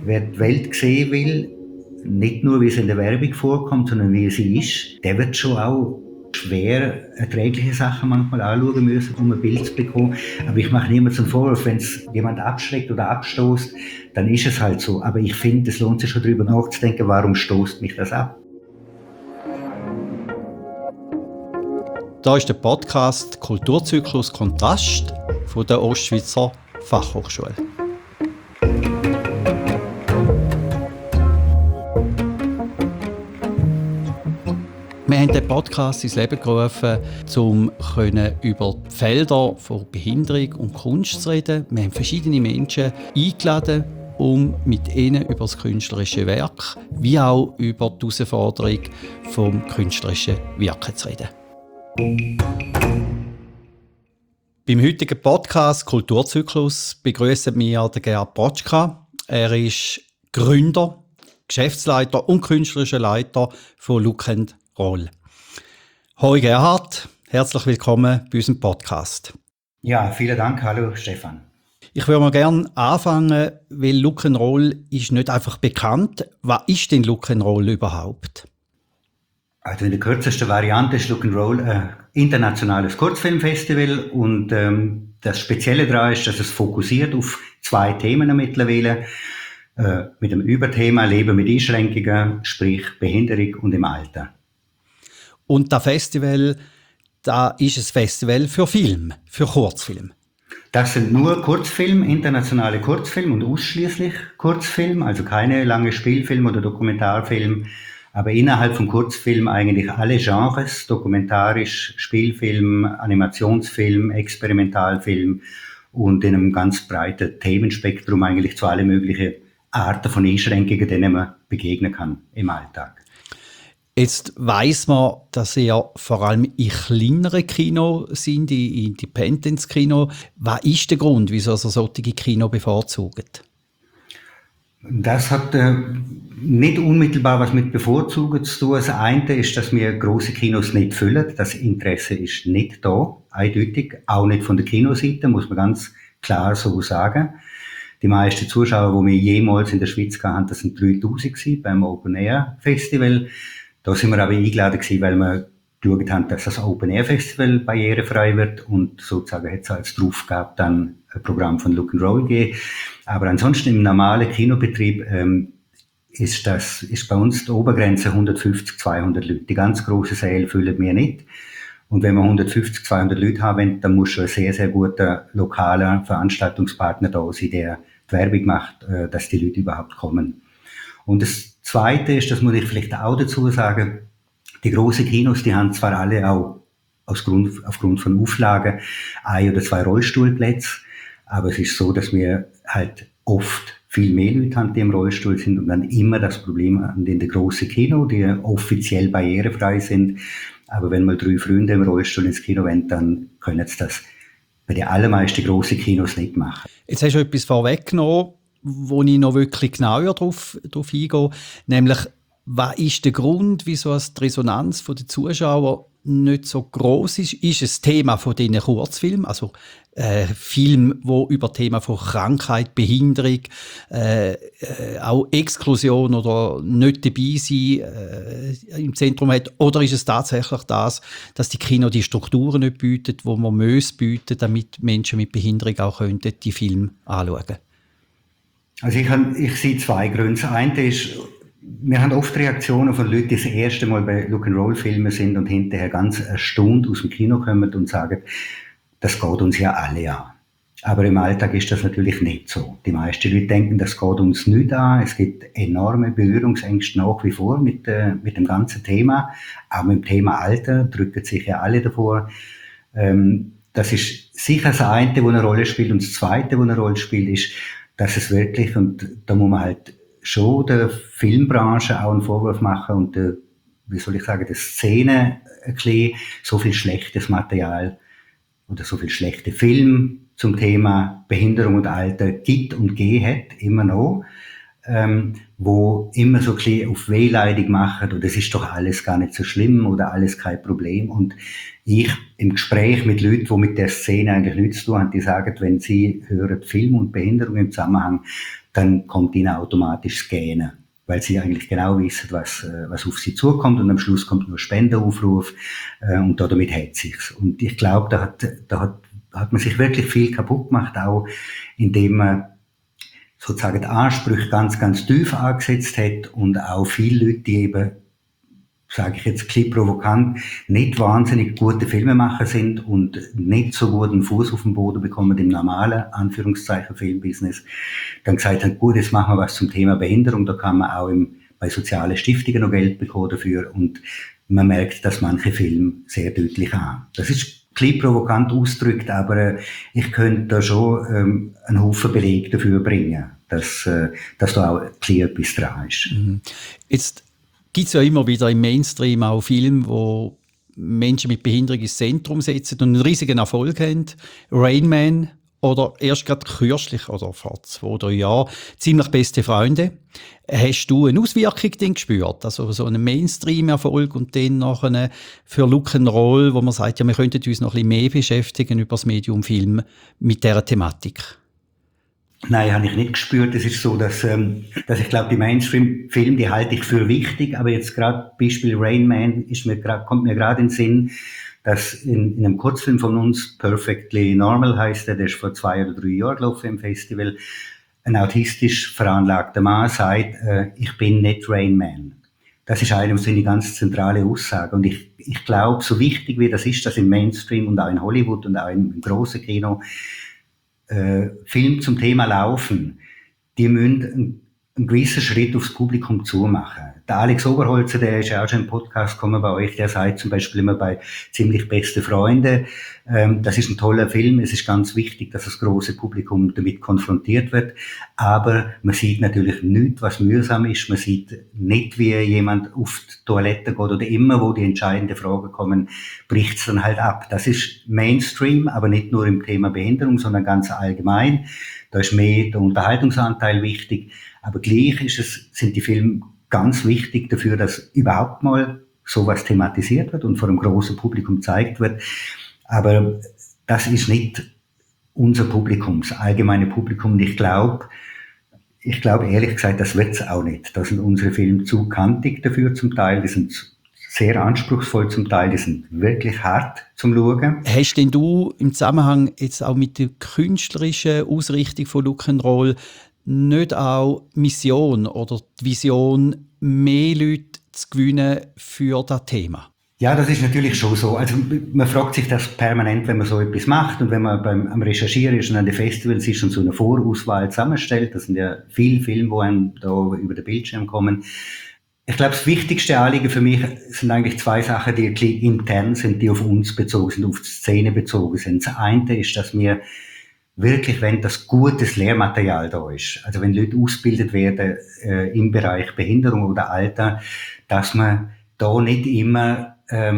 wer die Welt sehen will, nicht nur wie es in der Werbung vorkommt, sondern wie sie ist, der wird schon auch schwer erträgliche Sachen manchmal anschauen müssen, um ein Bild zu bekommen. Aber ich mache niemandem einen Vorwurf, wenn es jemand abschreckt oder abstoßt, dann ist es halt so. Aber ich finde, es lohnt sich schon darüber nachzudenken, warum stoßt mich das ab? Da ist der Podcast Kulturzyklus Kontrast von der Ostschweizer Fachhochschule. Wir haben den Podcast ins Leben gerufen, um über die Felder von Behinderung und Kunst zu reden. Wir haben verschiedene Menschen eingeladen, um mit ihnen über das künstlerische Werk wie auch über die Herausforderung vom künstlerischen Wirken zu reden. Beim heutigen Podcast Kulturzyklus begrüßen wir Gerhard Potschka. Er ist Gründer, Geschäftsleiter und künstlerischer Leiter von Look & Roll. Hoi Gerhard, herzlich willkommen bei unserem Podcast. Ja, vielen Dank. Hallo Stefan. Ich würde mal gerne anfangen, weil Look & Roll ist nicht einfach bekannt. Was ist denn Look & Roll überhaupt? Also in der kürzesten Variante ist Look & Roll ein internationales Kurzfilmfestival und das Spezielle daran ist, dass es fokussiert auf 2 Themen mittlerweile, mit dem Überthema Leben mit Einschränkungen, sprich Behinderung und im Alter. Und das Festival, da ist ein Festival für Film, für Kurzfilm. Das sind nur Kurzfilme, internationale Kurzfilme und ausschließlich Kurzfilme, also keine lange Spielfilme oder Dokumentarfilme. Aber innerhalb von Kurzfilm eigentlich alle Genres, dokumentarisch, Spielfilm, Animationsfilm, Experimentalfilm und in einem ganz breiten Themenspektrum eigentlich zu allen möglichen Arten von Einschränkungen, denen man begegnen kann im Alltag. Jetzt weiss man, dass ihr vor allem in kleineren Kinos sind, in Independence-Kino. Was ist der Grund, wieso ihr solche Kino bevorzugt? Das hat nicht unmittelbar was mit Bevorzugen zu tun. Das eine ist, dass wir grosse Kinos nicht füllen. Das Interesse ist nicht da, eindeutig. Auch nicht von der Kinoseite, muss man ganz klar so sagen. Die meisten Zuschauer, die wir jemals in der Schweiz hatten, das sind 3000 gewesen, beim Open Air Festival. Da sind wir aber eingeladen gewesen, weil wir geschaut haben, dass das Open Air Festival barrierefrei wird und sozusagen hat es als Draufgabe dann ein Programm von Look & Roll gegeben. Aber ansonsten im normalen Kinobetrieb ist bei uns die Obergrenze 150, 200 Leute. Die ganz grossen Säle füllen wir nicht. Und wenn wir 150, 200 Leute haben, dann muss schon ein sehr, sehr guter lokaler Veranstaltungspartner da sein, der die Werbung macht, dass die Leute überhaupt kommen. Und das Zweite ist, das muss ich vielleicht auch dazu sagen, die grossen Kinos, die haben zwar alle auch aufgrund von Auflagen 1 oder 2 Rollstuhlplätze, aber es ist so, dass wir halt oft viel mehr Leute haben, die im Rollstuhl sind und dann immer das Problem haben in den grossen Kino, die offiziell barrierefrei sind. Aber wenn mal 3 Freunde im Rollstuhl ins Kino wollen, dann können sie das bei den allermeisten grossen Kinos nicht machen. Jetzt hast du etwas vorweggenommen, wo ich noch wirklich genauer drauf eingehe, nämlich, was ist der Grund, wieso die Resonanz der Zuschauer nicht so gross ist? Ist es Thema von diesen Kurzfilmen, also Filme, wo über Thema von Krankheit, Behinderung, auch Exklusion oder nicht dabei sein im Zentrum hat? Oder ist es tatsächlich das, dass die Kino die Strukturen nicht bieten, die man bieten, damit Menschen mit Behinderung auch die Filme anschauen können? Also ich sehe 2 Gründe. Das eine ist, wir haben oft Reaktionen von Leuten, die das erste Mal bei Look & Roll Filmen sind und hinterher ganz erstaunt aus dem Kino kommen und sagen, das geht uns ja alle an. Aber im Alltag ist das natürlich nicht so. Die meisten Leute denken, das geht uns nicht an. Es gibt enorme Berührungsängste nach wie vor mit dem ganzen Thema. Auch mit dem Thema Alter drücken sich ja alle davor. Das ist sicher das eine, wo eine Rolle spielt. Und das zweite, wo eine Rolle spielt, ist, dass es wirklich, und da muss man halt schon der Filmbranche auch einen Vorwurf machen und der Szene ein bisschen so viel schlechtes Material oder so viel schlechte Film zum Thema Behinderung und Alter gibt und gegeben hat, immer noch. wo immer so ein bisschen auf Wehleidig machen, oder es ist doch alles gar nicht so schlimm oder alles kein Problem. Und ich im Gespräch mit Leuten, die mit der Szene eigentlich nichts zu tun haben, die sagen, wenn sie hören Film und Behinderung im Zusammenhang, dann kommt ihnen automatisch das Gähnen, weil sie eigentlich genau wissen, was auf sie zukommt, und am Schluss kommt nur Spendenaufruf und damit hat sich's. Und ich glaube, da hat man sich wirklich viel kaputt gemacht, auch indem man sozusagen die Ansprüche ganz, ganz tief angesetzt hat und auch viele Leute, die eben, sage ich jetzt ein bisschen provokant, nicht wahnsinnig gute Filmemacher sind und nicht so gut einen Fuß auf den Boden bekommen im normalen, Anführungszeichen, Filmbusiness, dann gesagt haben, gut, jetzt machen wir was zum Thema Behinderung, da kann man auch bei sozialen Stiftungen noch Geld bekommen dafür, und man merkt, dass manche Filme sehr deutlich an. Das ist ein bisschen provokant ausgedrückt, aber ich könnte da schon einen Haufen Beleg dafür bringen, dass da auch ein bisschen etwas dran ist. Jetzt gibt es ja immer wieder im Mainstream auch Filme, wo Menschen mit Behinderung ins Zentrum setzen und einen riesigen Erfolg haben. Rain Man oder erst gerade kürzlich oder vor 2-3 Jahren «Ziemlich beste Freunde». Hast du eine Auswirkung denn gespürt? Also so einen Mainstream-Erfolg und dann nachher für Rock'n'Roll, wo man sagt, ja, wir könnten uns noch ein bisschen mehr beschäftigen über das Medium Film mit dieser Thematik? Nein, habe ich nicht gespürt. Es ist so, dass ich glaube, die Mainstream-Filme, die halte ich für wichtig, aber jetzt gerade Beispiel Rain Man kommt mir gerade in den Sinn, dass in einem Kurzfilm von uns, Perfectly Normal heißt der ist vor 2 oder 3 Jahren gelaufen im Festival, ein autistisch veranlagter Mann sagt, ich bin nicht Rain Man. Das ist eine ganz zentrale Aussage. Und ich glaube, so wichtig wie das ist, dass im Mainstream und auch in Hollywood und auch im grossen Kino Filme zum Thema laufen, die müssen einen gewissen Schritt aufs Publikum zumachen. Der Alex Oberholzer, der ist ja auch schon im Podcast gekommen bei euch, der sagt zum Beispiel immer bei «Ziemlich beste Freunde», das ist ein toller Film, es ist ganz wichtig, dass das große Publikum damit konfrontiert wird, aber man sieht natürlich nichts, was mühsam ist, man sieht nicht, wie jemand auf die Toilette geht oder immer, wo die entscheidenden Fragen kommen, bricht es dann halt ab. Das ist Mainstream, aber nicht nur im Thema Behinderung, sondern ganz allgemein. Da ist mehr der Unterhaltungsanteil wichtig, aber gleich sind die Filme ganz wichtig dafür, dass überhaupt mal sowas thematisiert wird und vor einem großen Publikum gezeigt wird. Aber das ist nicht unser Publikum, das allgemeine Publikum. Und ich glaube ehrlich gesagt, das wird's auch nicht. Da sind unsere Filme zu kantig dafür zum Teil. Die sind sehr anspruchsvoll zum Teil. Die sind wirklich hart zum Schauen. Hast denn du im Zusammenhang jetzt auch mit der künstlerischen Ausrichtung von Rock'n'Roll nicht auch Mission oder die Vision, mehr Leute zu gewinnen für das Thema? Ja, das ist natürlich schon so. Also man fragt sich das permanent, wenn man so etwas macht und wenn man am Recherchieren ist und an den Festivals ist und so eine Vorauswahl zusammenstellt. Das sind ja viele Filme, die einem da über den Bildschirm kommen. Ich glaube, das wichtigste Anliegen für mich sind eigentlich 2 Sachen, die intern sind, die auf uns bezogen sind, auf die Szene bezogen sind. Das eine ist, dass wir wirklich, wenn das gutes Lehrmaterial da ist, also wenn Leute ausgebildet werden im Bereich Behinderung oder Alter, dass man da nicht immer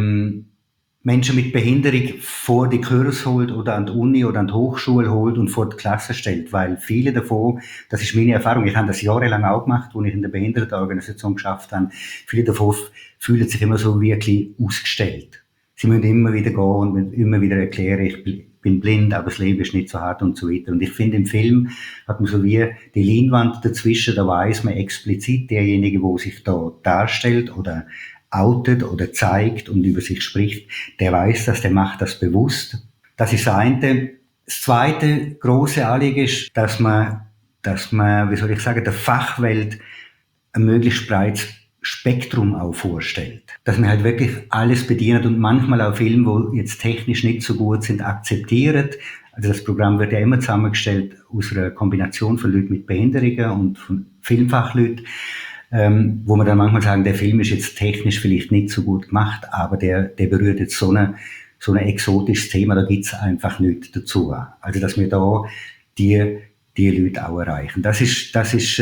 Menschen mit Behinderung vor die Kurs holt oder an die Uni oder an die Hochschule holt und vor die Klasse stellt, weil viele davon, das ist meine Erfahrung, ich habe das jahrelang auch gemacht, als ich in der Behindertenorganisation geschafft habe, viele davon fühlen sich immer so wirklich ausgestellt. Sie müssen immer wieder gehen und immer wieder erklären, ich bin blind, aber das Leben ist nicht so hart und so weiter. Und ich finde, im Film hat man so wie die Leinwand dazwischen, da weiss man explizit, derjenige, der sich da darstellt oder outet oder zeigt und über sich spricht, der weiß das, der macht das bewusst. Das ist das eine. Das zweite große Anliegen ist, dass man, wie soll ich sagen, der Fachwelt ein möglichst breites Spektrum auch vorstellt. Dass man halt wirklich alles bedient und manchmal auch Filme, die jetzt technisch nicht so gut sind, akzeptiert. Also das Programm wird ja immer zusammengestellt aus einer Kombination von Leuten mit Behinderungen und von Filmfachleuten, wo man dann manchmal sagen, der Film ist jetzt technisch vielleicht nicht so gut gemacht, aber der berührt jetzt so ein exotisches Thema, da gibt's einfach nichts dazu. Also dass wir da die Leute auch erreichen. Das ist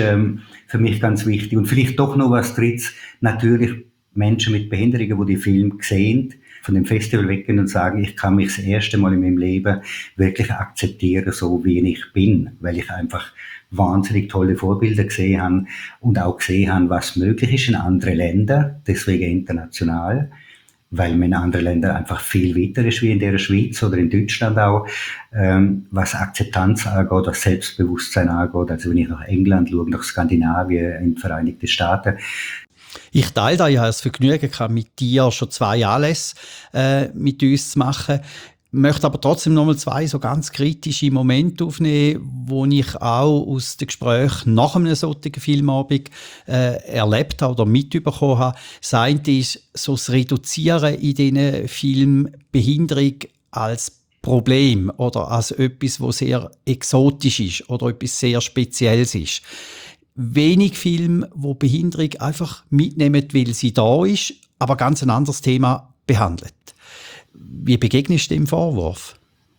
für mich ganz wichtig. Und vielleicht doch noch was Drittes, natürlich Menschen mit Behinderungen, die die Filme sehen, von dem Festival weggehen und sagen, ich kann mich das erste Mal in meinem Leben wirklich akzeptieren, so wie ich bin, weil ich einfach wahnsinnig tolle Vorbilder gesehen habe und auch gesehen habe, was möglich ist in anderen Ländern, deswegen international, weil man in anderen Ländern einfach viel weiter ist wie in der Schweiz oder in Deutschland auch, was Akzeptanz angeht, was Selbstbewusstsein angeht. Also wenn ich nach England schaue, nach Skandinavien, in die Vereinigten Staaten. Ich teile da, ich habe das Vergnügen gehabt, mit dir schon 2 Anlässe mit uns zu machen. Ich möchte aber trotzdem nochmal 2 so ganz kritische Momente aufnehmen, wo ich auch aus den Gesprächen nach einem solchen Filmabend erlebt habe oder mitbekommen habe. Das eine ist so das Reduzieren in diesen Filmen Behinderung als Problem oder als etwas, was sehr exotisch ist oder etwas sehr Spezielles ist. Wenig Filme, wo Behinderung einfach mitnehmen, weil sie da ist, aber ganz ein anderes Thema behandelt. Wie begegnest du dem Vorwurf?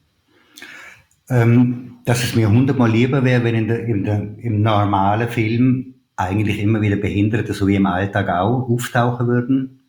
Dass es mir 100-mal lieber wäre, wenn im normalen Film eigentlich immer wieder Behinderte, so wie im Alltag auch, auftauchen würden.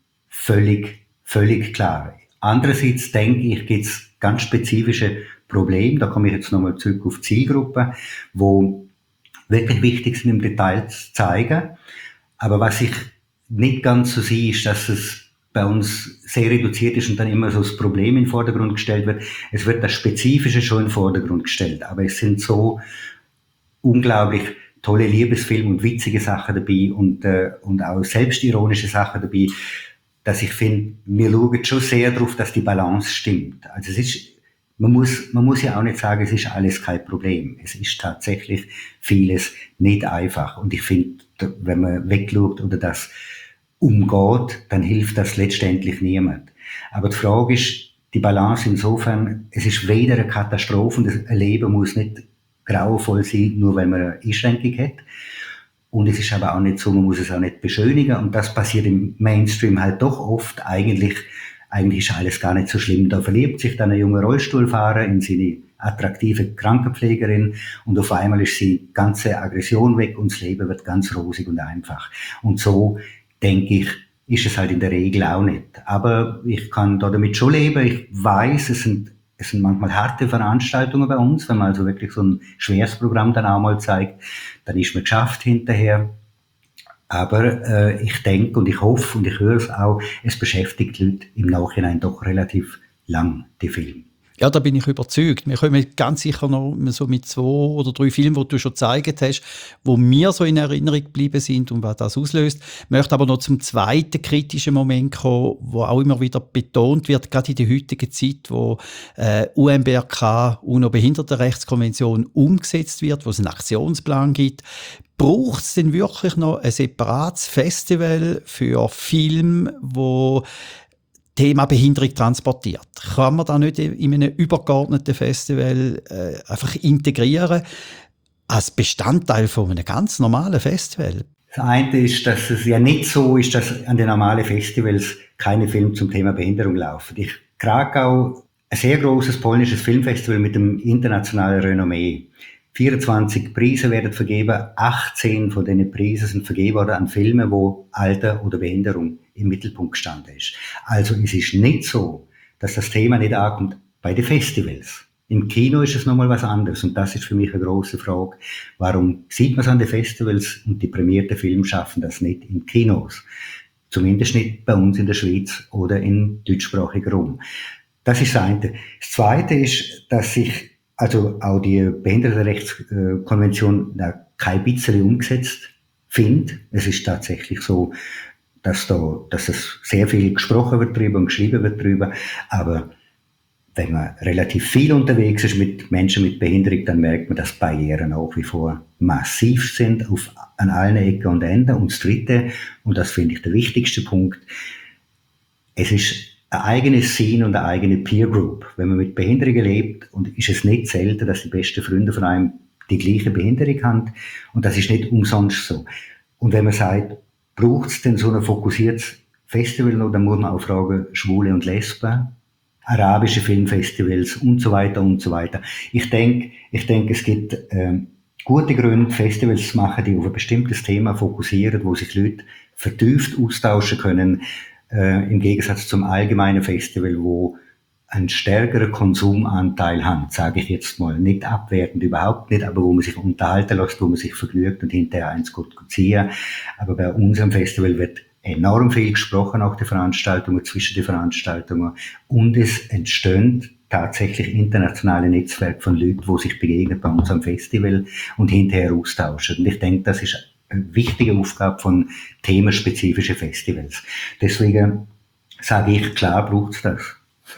Völlig klar. Andererseits denke ich, gibt es ganz spezifische Probleme. Da komme ich jetzt nochmal zurück auf Zielgruppen, wo wirklich wichtig sind, im Detail zu zeigen. Aber was ich nicht ganz so sehe, ist, dass es bei uns sehr reduziert ist und dann immer so das Problem in den Vordergrund gestellt wird. Es wird das Spezifische schon in den Vordergrund gestellt. Aber es sind so unglaublich tolle Liebesfilme und witzige Sachen dabei und auch selbstironische Sachen dabei, dass ich finde, wir schauen schon sehr darauf, dass die Balance stimmt. Also es ist, man muss ja auch nicht sagen, es ist alles kein Problem. Es ist tatsächlich vieles nicht einfach. Und ich finde, wenn man wegschaut oder das umgeht, dann hilft das letztendlich niemand. Aber die Frage ist, die Balance insofern, es ist weder eine Katastrophe, ein Leben muss nicht grauenvoll sein, nur weil man eine Einschränkung hat. Und es ist aber auch nicht so, man muss es auch nicht beschönigen. Und das passiert im Mainstream halt doch oft. Eigentlich ist alles gar nicht so schlimm. Da verliebt sich dann ein junger Rollstuhlfahrer in seine attraktive Krankenpflegerin und auf einmal ist die ganze Aggression weg und das Leben wird ganz rosig und einfach. Und so, denke ich, ist es halt in der Regel auch nicht. Aber ich kann da damit schon leben. Ich weiß, es sind manchmal harte Veranstaltungen bei uns, wenn man also wirklich so ein schweres Programm dann auch mal zeigt, dann ist man geschafft hinterher. Aber ich denke und ich hoffe und ich höre es auch, es beschäftigt die Leute im Nachhinein doch relativ lang, die Filme. Ja, da bin ich überzeugt. Wir kommen ganz sicher noch so mit 2 oder 3 Filmen, die du schon gezeigt hast, wo mir so in Erinnerung geblieben sind und was das auslöst. Ich möchte aber noch zum zweiten kritischen Moment kommen, wo auch immer wieder betont wird, gerade in der heutigen Zeit, wo UNBRK, UNO-Behindertenrechtskonvention umgesetzt wird, wo es einen Aktionsplan gibt. Braucht es denn wirklich noch ein separates Festival für Filme, wo Thema Behinderung transportiert? Kann man da nicht in einem übergeordneten Festival einfach integrieren als Bestandteil von einem ganz normalen Festival? Das eine ist, dass es ja nicht so ist, dass an den normalen Festivals keine Filme zum Thema Behinderung laufen. Krakau, ein sehr großes polnisches Filmfestival mit einem internationalen Renommee. 24 Preise werden vergeben, 18 von diesen Preisen sind vergeben worden an Filme, wo Alter oder Behinderung im Mittelpunkt gestanden ist. Also es ist nicht so, dass das Thema nicht ankommt bei den Festivals. Im Kino ist es nochmal was anderes und das ist für mich eine grosse Frage. Warum sieht man es an den Festivals und die prämierten Filme schaffen das nicht in Kinos? Zumindest nicht bei uns in der Schweiz oder in deutschsprachigen Raum. Das ist das eine. Das zweite ist, dass sich also auch die Behindertenrechtskonvention kein bisschen umgesetzt findet. Es ist tatsächlich so, dass es sehr viel gesprochen wird drüber und geschrieben wird drüber. Aber wenn man relativ viel unterwegs ist mit Menschen mit Behinderung, dann merkt man, dass Barrieren nach wie vor massiv sind an allen Ecken und Enden. Und das Dritte, und das finde ich der wichtigste Punkt, es ist ein eigenes Scene und eine eigene Peer Group. Wenn man mit Behinderungen lebt, und ist es nicht selten, dass die besten Freunde von einem die gleiche Behinderung haben. Und das ist nicht umsonst so. Und wenn man sagt, braucht es denn so ein fokussiertes Festival noch, dann muss man auch fragen, Schwule und Lesben, arabische Filmfestivals und so weiter und so weiter. Ich denke, es gibt gute Gründe, Festivals zu machen, die auf ein bestimmtes Thema fokussieren, wo sich Leute vertieft austauschen können, im Gegensatz zum allgemeinen Festival, wo einen stärkeren Konsumanteil haben, sage ich jetzt mal, nicht abwertend, überhaupt nicht, aber wo man sich unterhalten lässt, wo man sich vergnügt und hinterher eins gut ziehen. Aber bei unserem Festival wird enorm viel gesprochen, auch die Veranstaltungen, zwischen den Veranstaltungen, und es entstehen tatsächlich internationale Netzwerke von Leuten, die sich begegnen bei uns am Festival und hinterher austauschen. Und ich denke, das ist eine wichtige Aufgabe von themenspezifischen Festivals. Deswegen sage ich, klar braucht es das.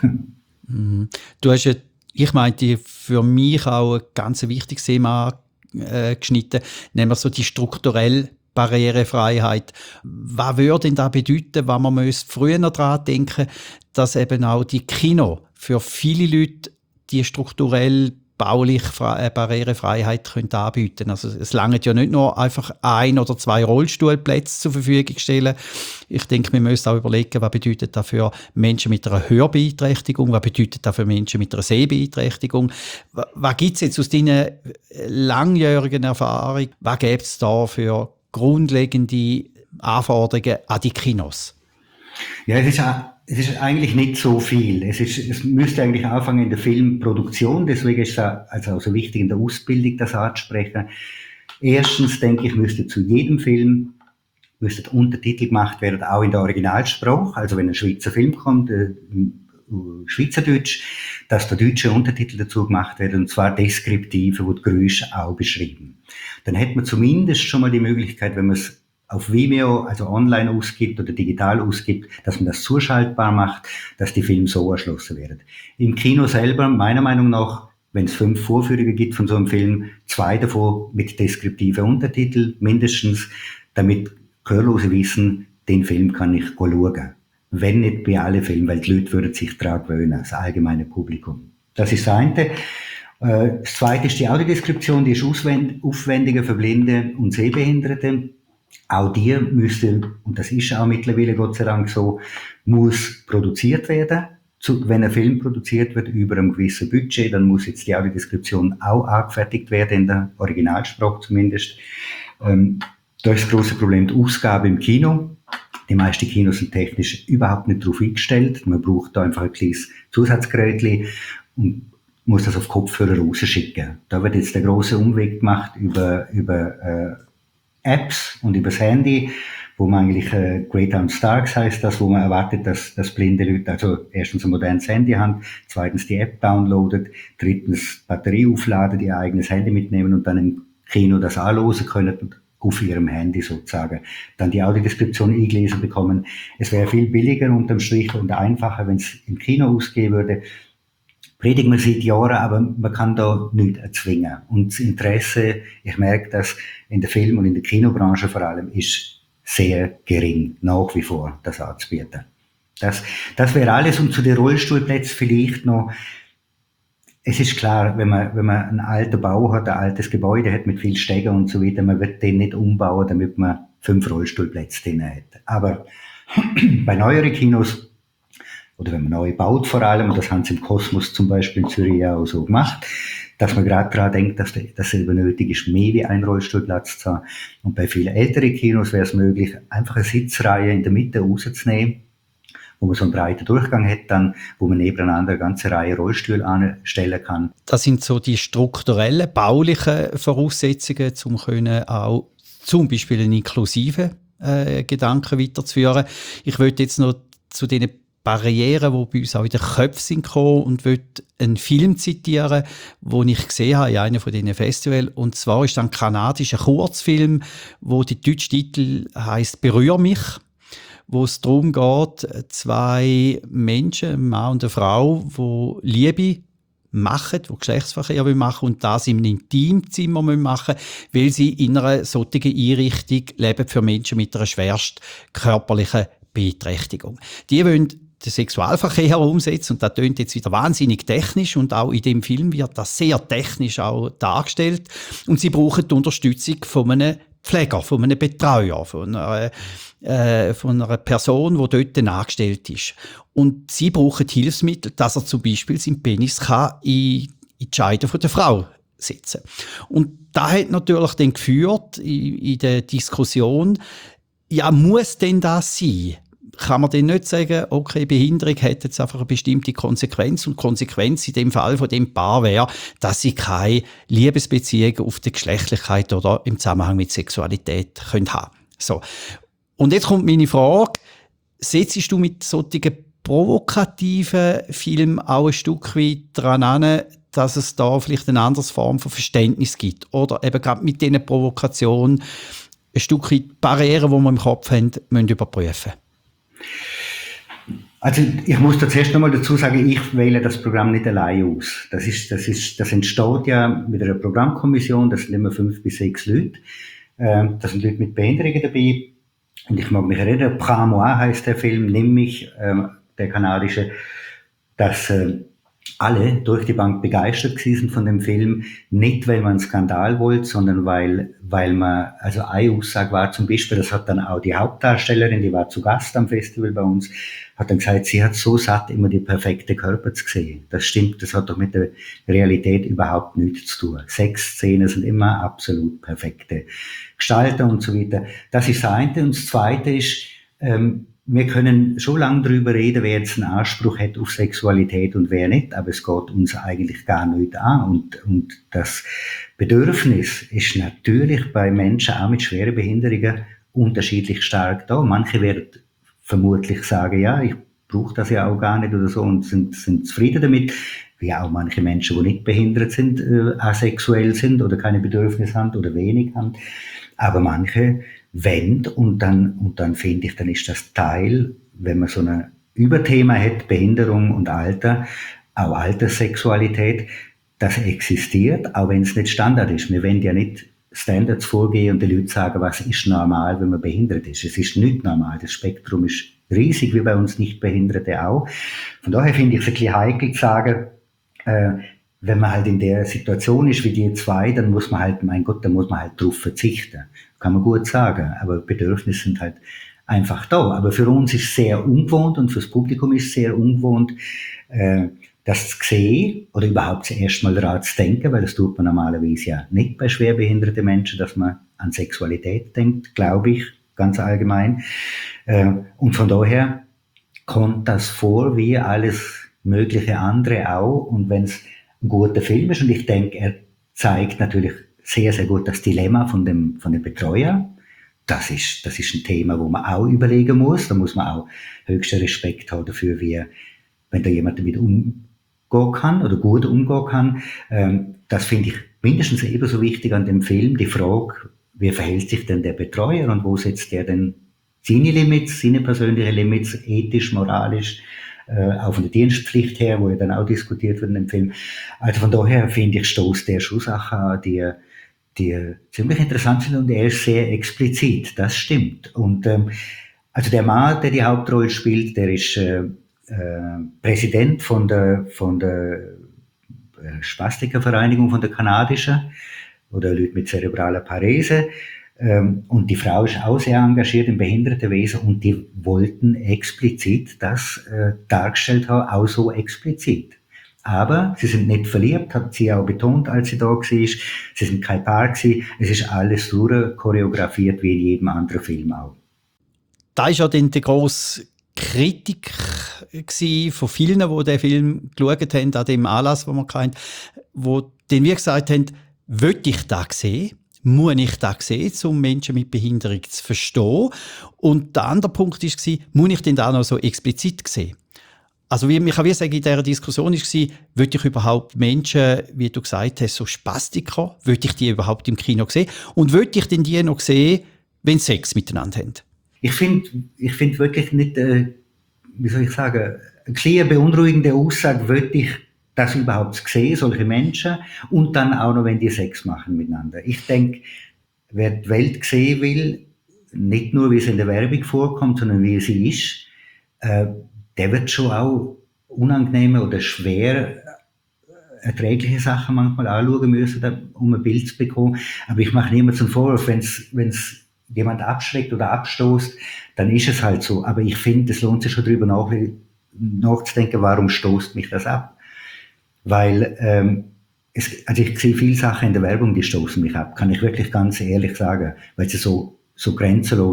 Du hast ja, ich meinte, für mich auch ein ganz wichtiges Thema geschnitten, nämlich so die strukturelle Barrierefreiheit. Was würde denn da bedeuten, wenn man früher daran denken, dass eben auch die Kino für viele Leute die strukturell bauliche Barrierefreiheit können anbieten. Also es langt ja nicht nur einfach 1 oder 2 Rollstuhlplätze zur Verfügung stellen. Ich denke, wir müssen auch überlegen, was bedeutet das für Menschen mit einer Hörbeeinträchtigung, was bedeutet das für Menschen mit einer Sehbeeinträchtigung. Was gibt es jetzt aus deiner langjährigen Erfahrung, was gibt es da für grundlegende Anforderungen an die Kinos? Ja, es ist eigentlich nicht so viel. Es müsste eigentlich anfangen in der Filmproduktion, deswegen ist es also so wichtig in der Ausbildung, das anzusprechen. Erstens denke ich, müsste zu jedem Film Untertitel gemacht werden, auch in der Originalsprache. Also wenn ein Schweizer Film kommt, Schweizerdeutsch, dass der deutsche Untertitel dazu gemacht werden, und zwar deskriptive, wo die Geräusche auch beschreiben. Dann hätte man zumindest schon mal die Möglichkeit, wenn man es auf Vimeo, also online ausgibt oder digital ausgibt, dass man das zuschaltbar macht, dass die Filme so erschlossen werden. Im Kino selber, meiner Meinung nach, wenn es 5 Vorführungen gibt von so einem Film, 2 davon mit deskriptiven Untertiteln mindestens, damit Gehörlose wissen, den Film kann ich schauen. Wenn nicht bei allen Filmen, weil die Leute würden sich daran gewöhnen, das allgemeine Publikum. Das ist das eine. Das zweite ist die Audiodeskription, die ist aufwendiger für Blinde und Sehbehinderte. Auch die müsste, und das ist auch mittlerweile Gott sei Dank so, muss produziert werden. Wenn ein Film produziert wird über einem gewissen Budget, dann muss jetzt die Audiodeskription auch angefertigt werden, in der Originalsprache zumindest. Da ist das grosse Problem die Ausgabe im Kino. Die meisten Kinos sind technisch überhaupt nicht darauf eingestellt. Man braucht da einfach ein kleines Zusatzgerät und muss das auf Kopfhörer rausschicken. Da wird jetzt der grosse Umweg gemacht über Apps und übers Handy, wo man eigentlich Greyhound Starks heißt das, wo man erwartet, dass blinde Leute also erstens ein modernes Handy haben, zweitens die App downloadet, drittens Batterie aufladen, ihr eigenes Handy mitnehmen und dann im Kino das anhören können auf ihrem Handy sozusagen. Dann die Audiodeskription eingelesen bekommen. Es wäre viel billiger unterm Strich und einfacher, wenn es im Kino ausgehen würde. Predigen wir seit Jahren, aber man kann da nichts erzwingen. Und das Interesse, ich merke das in der Film- und in der Kinobranche vor allem, ist sehr gering, nach wie vor, das anzubieten. Das wäre alles. Und zu den Rollstuhlplätzen vielleicht noch, es ist klar, wenn man einen alten Bau hat, ein altes Gebäude hat mit viel Stegen und so weiter, man wird den nicht umbauen, damit man 5 Rollstuhlplätze drin hat. Aber bei neueren Kinos, oder wenn man neu baut vor allem, und das haben sie im Kosmos zum Beispiel in Zürich auch so gemacht, dass man gerade daran denkt, dass es eben nötig ist, mehr wie einen Rollstuhlplatz zu haben. Und bei vielen älteren Kinos wäre es möglich, einfach eine Sitzreihe in der Mitte rauszunehmen, wo man so einen breiten Durchgang hat, dann, wo man nebeneinander eine ganze Reihe Rollstühle anstellen kann. Das sind so die strukturellen, baulichen Voraussetzungen, um auch zum Beispiel einen inklusiven Gedanken weiterzuführen. Ich möchte jetzt noch zu den Barrieren, die bei uns auch in den Köpfen sind gekommen, und will einen Film zitieren, den ich gesehen habe in einem von diesen Festivals. Und zwar ist das ein kanadischer Kurzfilm, wo der deutsche Titel heisst «Berühr mich», wo es darum geht, 2 Menschen, ein Mann und eine Frau, die Liebe machen, die Geschlechtsverkehr machen und das im Intimzimmer machen, weil sie in einer solchen Einrichtung leben für Menschen mit einer schwerst körperlichen Beeinträchtigung. Die wollen den Sexualverkehr umsetzen, und das tönt jetzt wieder wahnsinnig technisch, und auch in dem Film wird das sehr technisch auch dargestellt, und sie brauchen die Unterstützung von einem Pfleger, von einem Betreuer, von einer Person, die dort angestellt ist. Und sie brauchen Hilfsmittel, dass er zum Beispiel seinen Penis in die Scheide der Frau setzen kann. Und das hat natürlich dann geführt in der Diskussion, ja, muss denn das sein? kann man dann nicht sagen, okay, Behinderung hat jetzt einfach eine bestimmte Konsequenz und die Konsequenz in dem Fall von dem Paar wäre, dass sie keine Liebesbeziehung auf der Geschlechtlichkeit oder im Zusammenhang mit Sexualität können haben. So. Und jetzt kommt meine Frage, setzt du mit solchen provokativen Filmen auch ein Stück weit daran an, dass es da vielleicht eine andere Form von Verständnis gibt? Oder eben gerade mit diesen Provokationen ein Stück weit Barrieren, die wir im Kopf haben, müssen überprüfen? Also ich muss da zuerst nochmal dazu sagen, ich wähle das Programm nicht allein aus. Das entsteht ja mit einer Programmkommission, das sind immer 5 bis 6 Leute. Da sind Leute mit Behinderungen dabei. Und ich mag mich erinnern, Prends moi heisst der Film, Nimm mich, der kanadische, dass alle durch die Bank begeistert gewesen von dem Film, nicht weil man einen Skandal wollte, sondern weil man, also eine Aussage war zum Beispiel, das hat dann auch die Hauptdarstellerin, die war zu Gast am Festival bei uns, hat dann gesagt, sie hat so satt, immer die perfekte Körper zu sehen. Das stimmt, das hat doch mit der Realität überhaupt nichts zu tun. Sexszenen sind immer absolut perfekte Gestalter und so weiter. Das ist das eine. Und das zweite ist, wir können schon lange darüber reden, wer jetzt einen Anspruch hat auf Sexualität und wer nicht, aber es geht uns eigentlich gar nicht an. Und das Bedürfnis ist natürlich bei Menschen auch mit schweren Behinderungen unterschiedlich stark da. Manche werden vermutlich sagen, ja, ich brauche das ja auch gar nicht oder so und sind zufrieden damit, wie auch manche Menschen, die nicht behindert sind, asexuell sind oder keine Bedürfnisse haben oder wenig haben. Aber manche wollen und dann finde ich, dann ist das Teil, wenn man so ein Überthema hat, Behinderung und Alter, auch Alterssexualität, das existiert, auch wenn es nicht Standard ist. Wir wollen ja nicht Standards vorgehen und den Leuten sagen, was ist normal, wenn man behindert ist. Es ist nicht normal. Das Spektrum ist riesig, wie bei uns Nichtbehinderte auch. Von daher finde ich es ein bisschen heikel zu sagen, wenn man halt in der Situation ist wie die zwei, dann muss man halt, mein Gott, dann muss man halt drauf verzichten. Kann man gut sagen. Aber Bedürfnisse sind halt einfach da. Aber für uns ist es sehr ungewohnt und fürs Publikum ist es sehr ungewohnt, das zu sehen oder überhaupt zuerst mal daran zu denken, weil das tut man normalerweise ja nicht bei schwerbehinderten Menschen, dass man an Sexualität denkt, glaube ich, ganz allgemein. Und von daher kommt das vor wie alles mögliche andere auch. Und wenn es ein guter Film ist, und ich denke, er zeigt natürlich sehr, sehr gut das Dilemma von dem Betreuer. Das ist ein Thema, wo man auch überlegen muss. Da muss man auch höchsten Respekt haben dafür, wie, wenn da jemand damit umgehen kann oder gut umgehen kann. Das finde ich mindestens ebenso wichtig an dem Film, die Frage, wie verhält sich denn der Betreuer und wo setzt der denn seine Limits, seine persönlichen Limits, ethisch, moralisch, auch von der Dienstpflicht her, wo ja dann auch diskutiert wird in dem Film. Also von daher finde ich, stoßt der schon Sachen an, die ziemlich interessant sind und er ist sehr explizit, das stimmt. Und also der Mann, der die Hauptrolle spielt, der ist Präsident von der Spastikervereinigung, von der kanadischen, oder Leute mit zerebraler Parese. Und die Frau ist auch sehr engagiert im Behindertenwesen und die wollten explizit das dargestellt haben, auch so explizit. Aber sie sind nicht verliebt, hat sie auch betont, als sie da war. Sie sind kein Paar gewesen. Es ist alles so choreografiert wie in jedem anderen Film auch. Da ist ja dann die grosse Kritik von vielen, die den Film geschaut haben, an dem Anlass, den wir hatten, wo dann wir gesagt haben, will ich das sehen? Muss ich das sehen, um Menschen mit Behinderung zu verstehen? Und der andere Punkt war, muss ich den da noch so explizit sehen? Also ich kann sagen, in dieser Diskussion war, will ich überhaupt Menschen, wie du gesagt hast, so Spastiker, will ich die überhaupt im Kino sehen? Und will ich denn die noch sehen, wenn sie Sex miteinander haben? Ich finde wirklich nicht, wie soll ich sagen, eine kleine beunruhigende Aussage, will ich das überhaupt sehen, solche Menschen, und dann auch noch, wenn die Sex machen miteinander. Ich denke, wer die Welt sehen will, nicht nur, wie es in der Werbung vorkommt, sondern wie sie ist, der wird schon auch unangenehme oder schwer erträgliche Sachen manchmal anschauen müssen, um ein Bild zu bekommen. Aber ich mache niemals einen Vorwurf, wenn es jemand abschreckt oder abstoßt, dann ist es halt so. Aber ich finde, es lohnt sich schon darüber nachzudenken, warum stoßt mich das ab? Weil also ich sehe viele Sachen in der Werbung, die stoßen mich ab, kann ich wirklich ganz ehrlich sagen, weil sie so grenzenlos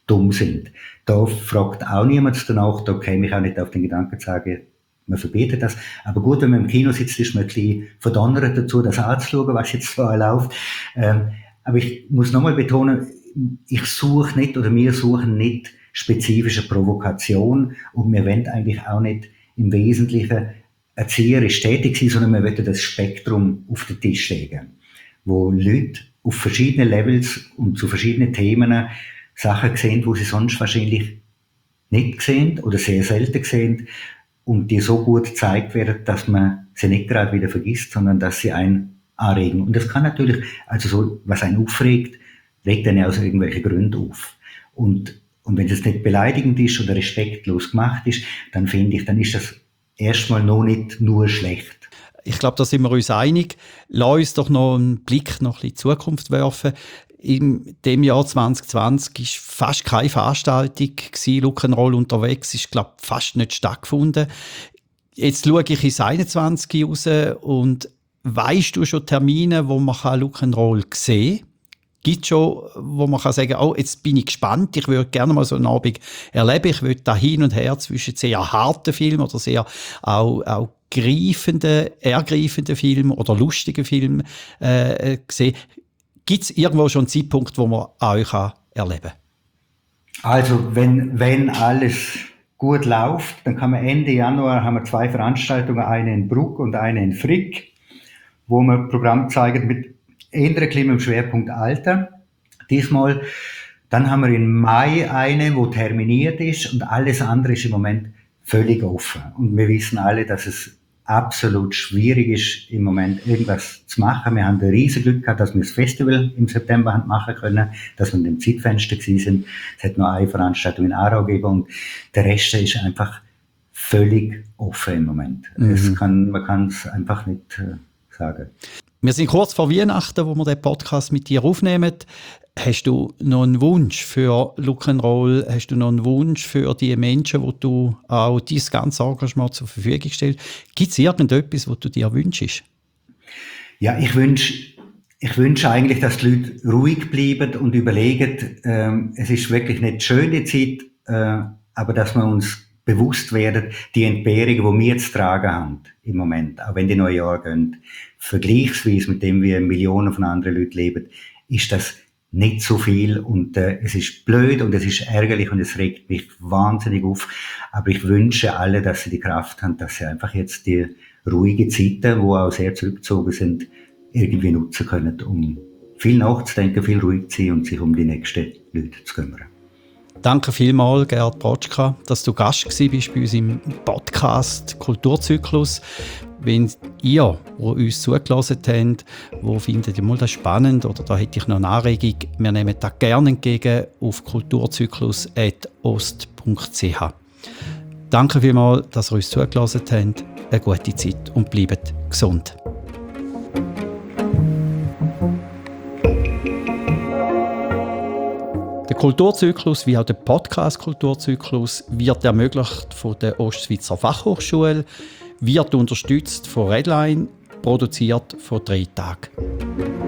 dumm sind. Da fragt auch niemand danach, da käme ich auch nicht auf den Gedanken zu sagen, man verbietet das. Aber gut, wenn man im Kino sitzt, ist man ein bisschen verdonnert dazu, das anzuschauen, was jetzt da läuft. Aber ich muss nochmal betonen, ich suche nicht oder wir suchen nicht spezifische Provokation und wir wollen eigentlich auch nicht im Wesentlichen erzieherisch tätig sein, sondern wir wollen das Spektrum auf den Tisch legen, wo Leute auf verschiedenen Levels und zu verschiedenen Themen Sachen sehen, wo sie sonst wahrscheinlich nicht sehen oder sehr selten sehen und die so gut gezeigt werden, dass man sie nicht gerade wieder vergisst, sondern dass sie einen anregen. Und das kann natürlich, also so, was einen aufregt, regt dann ja aus irgendwelchen Gründen auf. Und wenn es nicht beleidigend ist oder respektlos gemacht ist, dann finde ich, dann ist das erstmal noch nicht nur schlecht. Ich glaube, da sind wir uns einig. Lass uns doch noch einen Blick noch in die Zukunft werfen. In dem Jahr 2020 war fast keine Veranstaltung Rock'n'Roll unterwegs, ist, glaube ich, fast nicht stattgefunden. Jetzt schaue ich ins 21 raus und weisst du schon Termine, wo man Rock'n'Roll sehen kann? Gibt es schon, wo man kann sagen, oh, jetzt bin ich gespannt, ich würde gerne mal so einen Abend erleben, ich würde da hin und her zwischen sehr harten Filmen oder sehr auch ergreifenden Filmen oder lustigen Filmen sehen. Gibt es irgendwo schon einen Zeitpunkt, wo man euch erleben kann? Also, wenn alles gut läuft, dann kann man Ende Januar haben wir 2 Veranstaltungen, eine in Bruck und eine in Frick, wo wir Programm zeigen mit eher im Schwerpunkt Alter. Diesmal, dann haben wir im Mai eine, wo terminiert ist und alles andere ist im Moment völlig offen. Und wir wissen alle, dass es absolut schwierig ist, im Moment irgendwas zu machen. Wir haben ein riesen Glück gehabt, dass wir das Festival im September machen können, dass wir in dem Zeitfenster gewesen sind. Es hat noch eine Veranstaltung in Aarau gegeben und der Rest ist einfach völlig offen im Moment. Man kann es einfach nicht sagen. Wir sind kurz vor Weihnachten, wo wir den Podcast mit dir aufnehmen. Hast du noch einen Wunsch für Rock'n'Roll? Hast du noch einen Wunsch für die Menschen, wo du auch dein ganzes Engagement zur Verfügung stellst? Gibt es irgendetwas, was du dir wünschst? Ja, ich wünsche eigentlich, dass die Leute ruhig bleiben und überlegen, es ist wirklich nicht eine schöne Zeit, aber dass wir uns bewusst werden, die Entbehrungen, die wir zu tragen haben im Moment, auch wenn die neue Jahre gehen, vergleichsweise mit dem, wie Millionen von anderen Leuten leben, ist das nicht so viel und es ist blöd und es ist ärgerlich und es regt mich wahnsinnig auf, aber ich wünsche alle, dass sie die Kraft haben, dass sie einfach jetzt die ruhigen Zeiten, wo auch sehr zurückgezogen sind, irgendwie nutzen können, um viel nachzudenken, viel ruhig zu sein und sich um die nächsten Leute zu kümmern. Danke vielmals, Gerhard Protschka, dass du Gast bist bei uns im Podcast Kulturzyklus. Wenn ihr, die uns zugelassen habt, wo findet ihr mal das spannend oder da hätte ich noch eine Anregung, wir nehmen das gerne entgegen auf kulturzyklus@ost.ch. Danke vielmals, dass ihr uns zugelassen habt. Eine gute Zeit und bleibt gesund. Der Kulturzyklus, wie auch der Podcast Kulturzyklus, wird ermöglicht von der Ostschweizer Fachhochschule, wird unterstützt von Redline, produziert von 3 Tagen.